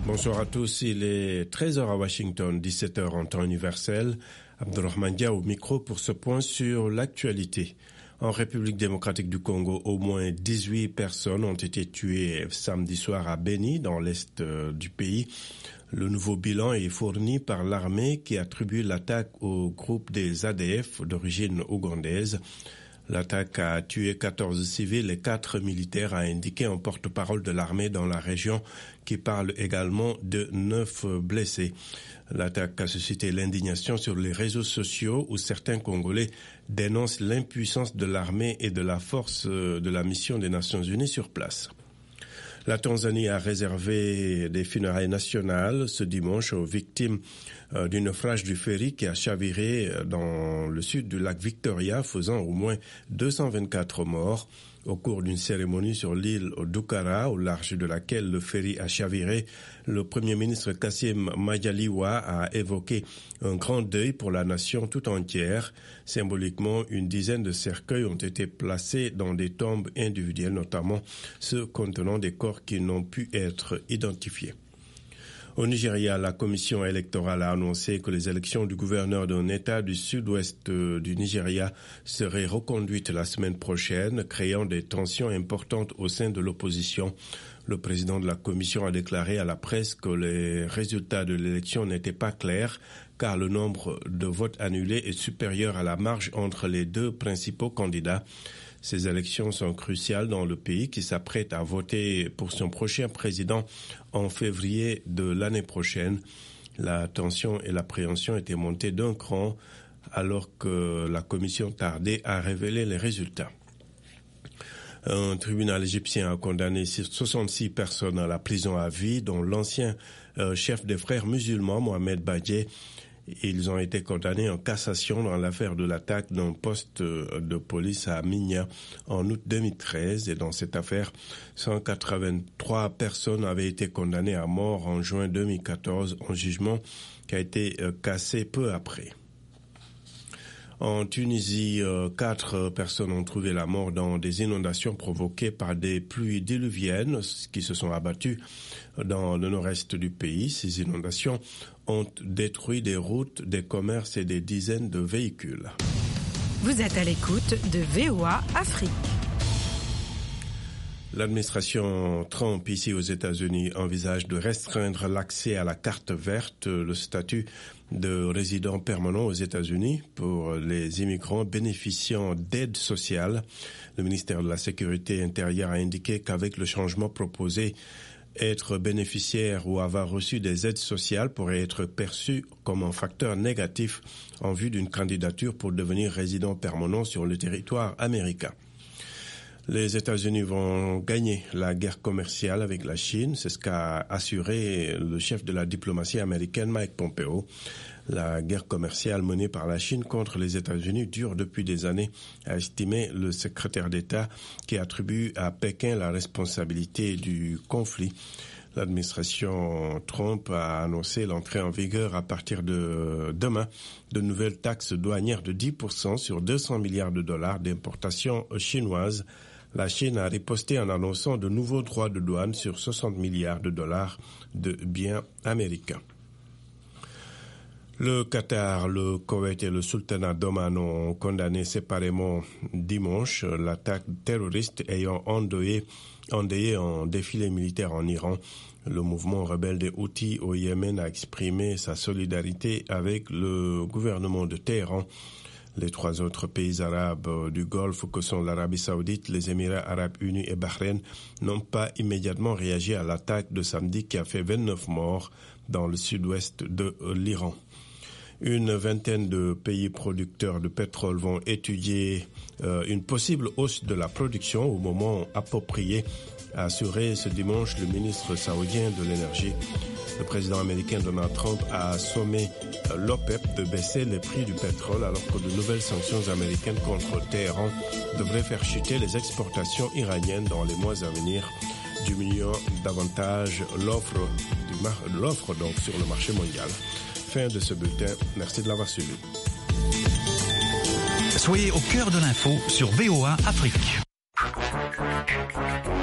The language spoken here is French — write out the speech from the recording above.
Bonsoir à tous, il est 13h à Washington, 17h en temps universel. Abdurrahman Dia au micro pour ce point sur l'actualité. En République démocratique du Congo, au moins 18 personnes ont été tuées samedi soir à Beni, dans l'est du pays. Le nouveau bilan est fourni par l'armée qui attribue l'attaque au groupe des ADF d'origine ougandaise. L'attaque a tué 14 civils et 4 militaires, a indiqué un porte-parole de l'armée dans la région qui parle également de 9 blessés. L'attaque a suscité l'indignation sur les réseaux sociaux où certains Congolais dénoncent l'impuissance de l'armée et de la force de la mission des Nations Unies sur place. La Tanzanie a réservé des funérailles nationales ce dimanche aux victimes du naufrage du ferry qui a chaviré dans le sud du lac Victoria, faisant au moins 224 morts. Au cours d'une cérémonie sur l'île d'Ukara, au large de laquelle le ferry a chaviré, le Premier ministre Kassim Majaliwa a évoqué un grand deuil pour la nation tout entière. Symboliquement, une dizaine de cercueils ont été placés dans des tombes individuelles, notamment ceux contenant des corps qui n'ont pu être identifiés. Au Nigeria, la commission électorale a annoncé que les élections du gouverneur d'un État du sud-ouest du Nigeria seraient reconduites la semaine prochaine, créant des tensions importantes au sein de l'opposition. Le président de la commission a déclaré à la presse que les résultats de l'élection n'étaient pas clairs, car le nombre de votes annulés est supérieur à la marge entre les deux principaux candidats. Ces élections sont cruciales dans le pays qui s'apprête à voter pour son prochain président en février de l'année prochaine. La tension et l'appréhension étaient montées d'un cran alors que la commission tardait à révéler les résultats. Un tribunal égyptien a condamné 66 personnes à la prison à vie, dont l'ancien chef des frères musulmans, Mohamed Badje. Ils ont été condamnés en cassation dans l'affaire de l'attaque d'un poste de police à Minya en août 2013. Et dans cette affaire, 183 personnes avaient été condamnées à mort en juin 2014, un jugement qui a été cassé peu après. En Tunisie, 4 personnes ont trouvé la mort dans des inondations provoquées par des pluies diluviennes qui se sont abattues dans le nord-est du pays. Ces inondations ont détruit des routes, des commerces et des dizaines de véhicules. Vous êtes à l'écoute de VOA Afrique. L'administration Trump ici aux États-Unis envisage de restreindre l'accès à la carte verte, le statut de résident permanent aux États-Unis pour les immigrants bénéficiant d'aides sociales. Le ministère de la Sécurité intérieure a indiqué qu'avec le changement proposé, être bénéficiaire ou avoir reçu des aides sociales pourrait être perçu comme un facteur négatif en vue d'une candidature pour devenir résident permanent sur le territoire américain. Les États-Unis vont gagner la guerre commerciale avec la Chine, c'est ce qu'a assuré le chef de la diplomatie américaine Mike Pompeo. La guerre commerciale menée par la Chine contre les États-Unis dure depuis des années, a estimé le secrétaire d'État qui attribue à Pékin la responsabilité du conflit. L'administration Trump a annoncé l'entrée en vigueur à partir de demain de nouvelles taxes douanières de 10% sur 200 milliards de dollars d'importations chinoises. La Chine a riposté en annonçant de nouveaux droits de douane sur 60 milliards de dollars de biens américains. Le Qatar, le Koweït et le Sultanat d'Oman ont condamné séparément dimanche l'attaque terroriste ayant endeuillé un défilé militaire en Iran. Le mouvement rebelle des Houthis au Yémen a exprimé sa solidarité avec le gouvernement de Téhéran. Les 3 autres pays arabes du Golfe que sont l'Arabie Saoudite, les Émirats Arabes Unis et Bahreïn n'ont pas immédiatement réagi à l'attaque de samedi qui a fait 29 morts dans le sud-ouest de l'Iran. Une vingtaine de pays producteurs de pétrole vont étudier une possible hausse de la production au moment approprié, a assuré ce dimanche le ministre saoudien de l'énergie. Le président américain Donald Trump a sommé l'OPEP de baisser les prix du pétrole alors que de nouvelles sanctions américaines contre Téhéran devraient faire chuter les exportations iraniennes dans les mois à venir, diminuant davantage l'offre donc sur le marché mondial. Fin de ce bulletin. Merci de l'avoir suivi. Soyez au cœur de l'info sur VOA Afrique.